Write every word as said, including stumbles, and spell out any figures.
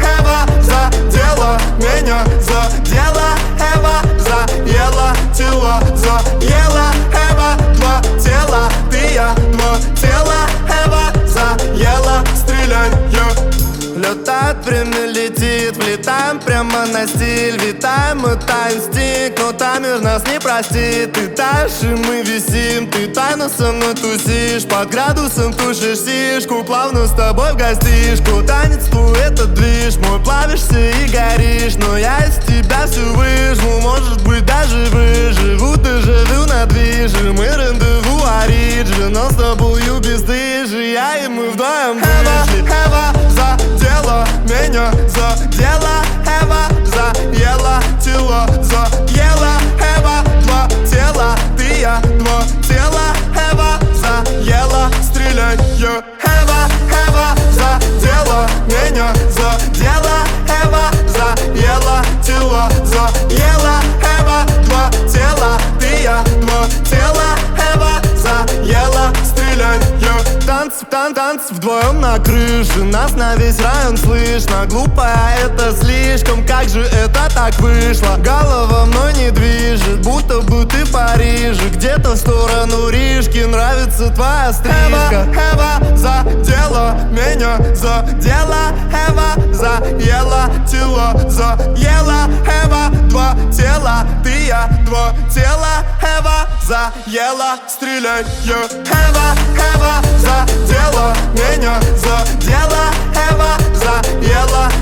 Эва задела меня, задела. Эва заела тело, заела. Эва два тела, ты я два тела. Эва заела, стреляй, я. Летает время, летит, влетаем прямо на стиль. Витаем, это инстинкт, но таймер нас не простит. Ты таешь, и мы висим, ты тайно со мной тусишь. Под градусом тушишь сишку, плавно с тобой в гостишку. Танец твой, это движ, мой плавишься и горишь. Но я из тебя все выжму, может быть даже выживу. Ты живу на движе, мы рандеву ориджи. Но с тобою бесстыжи, я и мы вдвоем вышли. Эва задела меня, задела. Эва заела тело, заела. Эва два тела, ты я два тела. Эва заела, стреляй, я. Эва, Эва задела меня, задела. Эва заела тело, заела. Эва два тела, ты я два тела. Эва заела, стреляй, я. Танц, тан, танц вдвоем на крыше, нас на весь район слышно. Глупая, это слишком, как же это так вышло? Голова мной не движет, будто бы ты в Париже. Где-то в сторону Рижки, нравится твоя стрижка. Эва, Эва задела меня, задела. Эва заела тело, заела. Эва два тела, ты я два тела. Эва заела, стреляй, я. Эва, Эва задела меня, задела. Эва заела